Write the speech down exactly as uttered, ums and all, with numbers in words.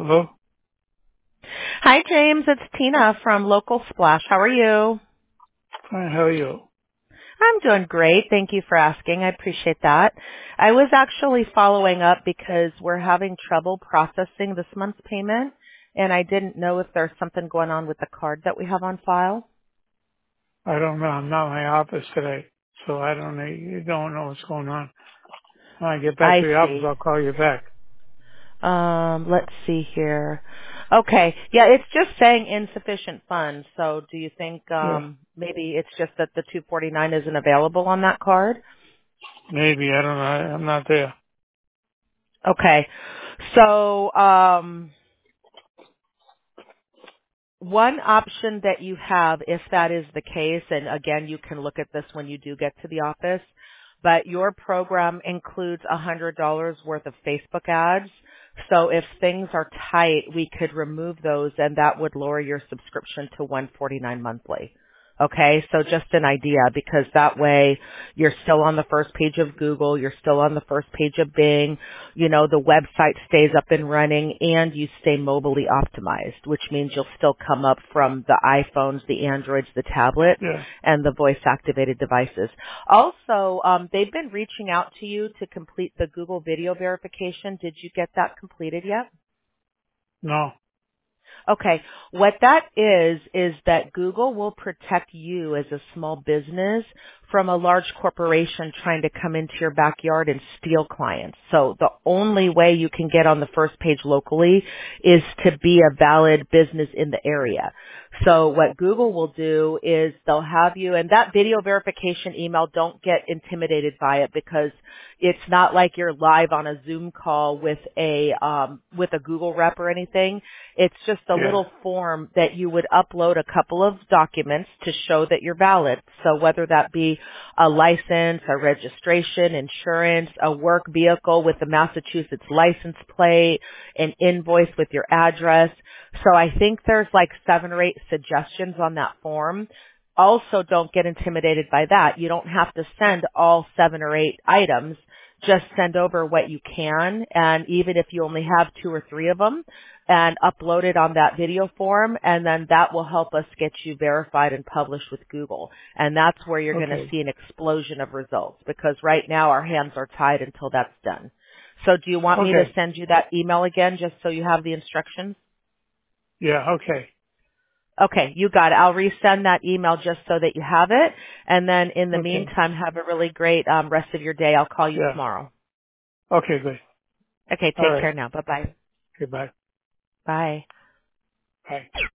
Hello? Hi, James. It's Tina from Local Splash. How are you? Fine, how are you? I'm doing great. Thank you for asking. I appreciate that. I was actually following up because we're having trouble processing this month's payment, and I didn't know if there's something going on with the card that we have on file. I don't know. I'm not in my office today, so I don't know. You don't know what's going on. When I get back I to the office, see. I'll call you back. Um, let's see here. Okay. Yeah, it's just saying insufficient funds. So do you think Yeah, um maybe it's just that the two forty-nine isn't available on that card? maybe. I don't know. I, I'm not there. Okay. So, um one option that you have, if that is the case, and again, you can look at this when you do get to the office, but your program includes one hundred dollars worth of Facebook ads. So if things are tight, we could remove those and that would lower your subscription to one forty-nine monthly. Okay, so just an idea because that way you're still on the first page of Google, you're still on the first page of Bing, you know, the website stays up and running and you stay mobilely optimized, which means you'll still come up from the iPhones, the Androids, the tablets, Yeah. and the voice activated devices. Also, um, they've been reaching out to you to complete the Google video verification. Did you get that completed yet? No. Okay. What that is, is that Google will protect you as a small business from a large corporation trying to come into your backyard and steal clients. So the only way you can get on the first page locally is to be a valid business in the area. So what Google will do is they'll have you, and that video verification email, don't get intimidated by it because it's not like you're live on a Zoom call with a, um, with a Google rep or anything. It's just a Yeah. little form that you would upload a couple of documents to show that you're valid. So whether that be a license, a registration, insurance, a work vehicle with a Massachusetts license plate, an invoice with your address. So I think there's like seven or eight suggestions on that form. Also, don't get intimidated by that. You don't have to send all seven or eight items. Just send over what you can, and even if you only have two or three of them, and upload it on that video form, and then that will help us get you verified and published with Google. And that's where you're going to Okay. see an explosion of results, because right now our hands are tied until that's done. So do you want me to Okay. send you that email again just so you have the instructions? Yeah, okay. Okay, you got it. I'll resend that email just so that you have it. And then in the Okay. meantime, have a really great um, rest of your day. I'll call you Yeah. tomorrow. Okay, good. Okay, All take right. care now. Bye-bye. Goodbye. Bye. Bye.